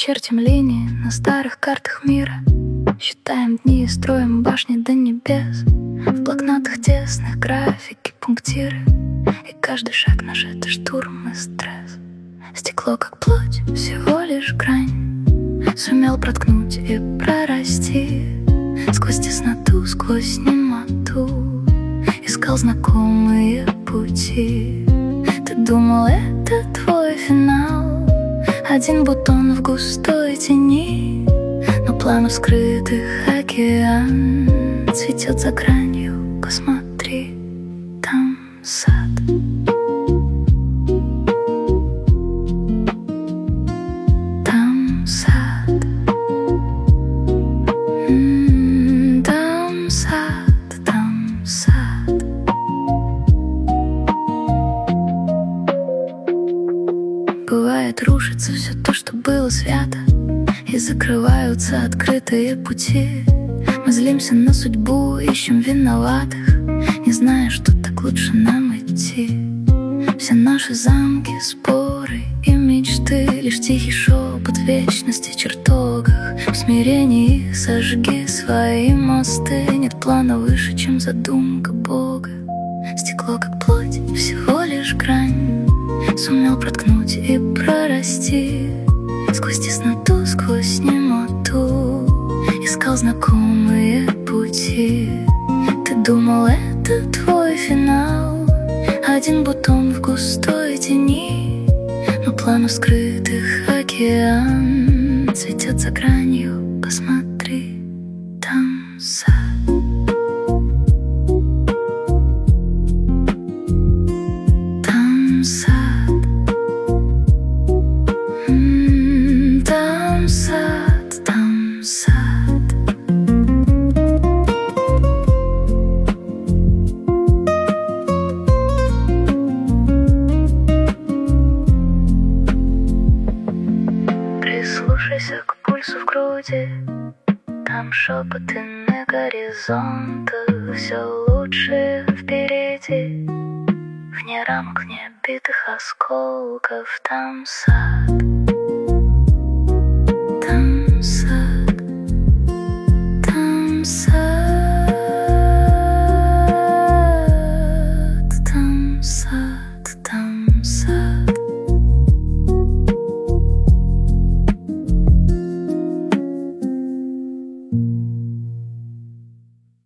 чертим линии на старых картах мира. Считаем дни и строим башни до небес. В блокнотах тесных графики, пунктиры. И каждый шаг наш — это штурм и стресс. Стекло, как плоть, всего лишь грань. Сумел проткнуть и прорасти сквозь тесноту, сквозь немоту. Искал знакомые пути. Ты думал, это твой финал, один бутон в густой тени. Но планов скрытых океан цветет за гранью. Посмотри, там сад. Там сад. Там сад, там сад. Бывает, рушится все то, что было свято, и закрываются открытые пути. Мы злимся на судьбу, ищем виноватых, не зная, что так лучше нам идти. Все наши замки, споры и мечты — лишь тихий шепот вечности в чертогах. В смирении сожги свои мосты. Нет плана выше, чем задумка Бога. Стекло, как плоть, всего лишь грань. Сумел проткнуть и прорасти сквозь тесноту, сквозь немоту. Искал знакомые пути. Ты думал, это твой финал, один бутон в густой тени. Но планов скрытых океан цветет за гранью. Посмотри, там сад. Там сад. Там сад, там сад. Прислушайся к пульсу в груди. Там шепоты на горизонтах. Все лучшее впереди. Вне рамок, вне битых осколков. Там сад.